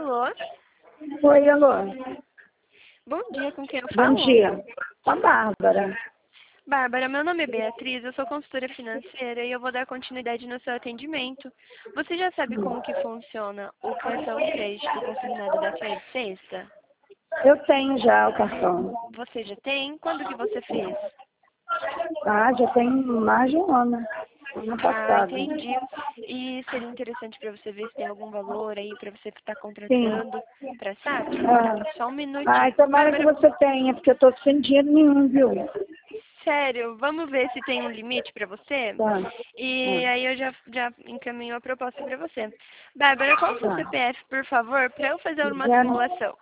Alô? Oi, alô. Bom dia, com quem eu Bom falo? dia. A Bárbara. Bárbara, meu nome é Beatriz, eu sou consultora financeira e eu vou dar continuidade no seu atendimento. Você já sabe como que funciona o cartão de crédito consignado da Fiat Sexta? Eu tenho já o cartão. Você já tem? Quando que você fez? Ah, já tem mais de um ano. Ano passado. Entendi. E seria interessante para você ver se tem algum valor aí para você estar Sim. contratando para SAP? Ah, Só um minutinho. tomara que Bárbara, você tenha, porque eu tô sem dinheiro nenhum, viu? sério, vamos ver se tem um limite para você? Tá. E aí eu já encaminho a proposta para você. Bárbara, qual é o seu Tá. CPF, por favor, para eu fazer uma Zero- simulação?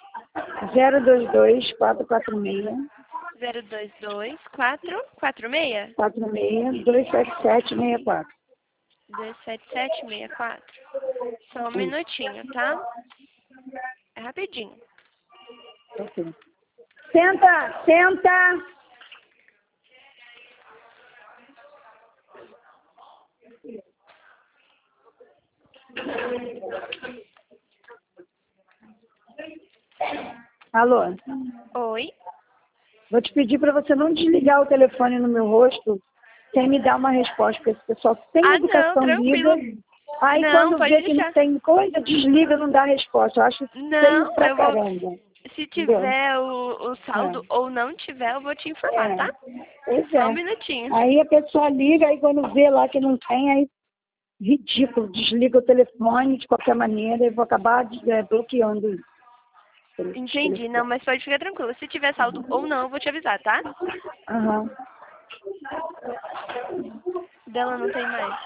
022 446 022 446 46 27764. 27764. Só um minutinho, tá? É rapidinho. Ok. Senta, senta. Alô. Oi? Vou te pedir para você não desligar o telefone no meu rosto sem me dar uma resposta, porque esse pessoal sem Não, educação tranquilo. liga. Aí Não, quando pode vê que não deixar. tem coisa, desliga, não dá resposta. Eu acho isso feio Não, pra eu vou. caramba. Se Entendeu? tiver o saldo ou não tiver, eu vou te informar, É. tá? Pois Só um é. minutinho. Aí a pessoa liga, aí quando vê lá que não tem, aí ridículo, desliga o telefone de qualquer maneira e vou acabar bloqueando isso. Pelo Entendi. Não, telefone. mas pode ficar tranquilo. Se tiver saldo ou não, eu vou te avisar, tá? Aham. Dela não tem mais.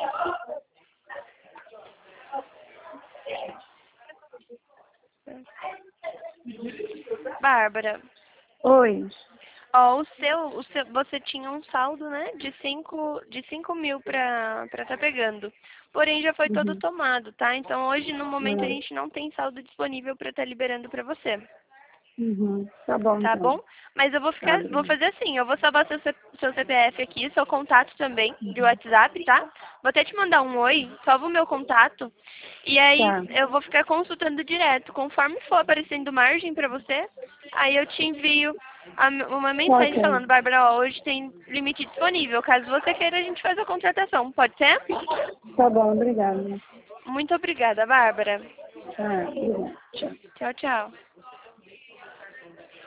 Bárbara, Oi. ó, você tinha um saldo, né, de cinco mil pra tá pegando. Porém, já foi todo Uhum. tomado, tá? Então, hoje, no momento, a Uhum. gente não tem saldo disponível pra tá liberando pra você. Uhum. Tá bom, Tá então. bom? Mas eu Tá, vou obrigada. fazer assim, eu vou salvar seu CPF aqui, seu contato também, de WhatsApp, tá? Vou até te mandar um oi, salva o meu contato, e aí Tá. eu vou ficar consultando direto. Conforme for aparecendo margem pra você, aí eu te envio uma mensagem Ok. falando, Bárbara, ó, hoje tem limite disponível. Caso você queira, a gente faz a contratação. Pode ser? Tá bom, obrigada. Muito obrigada, Bárbara. Tá, obrigada. Tchau. Tchau, tchau.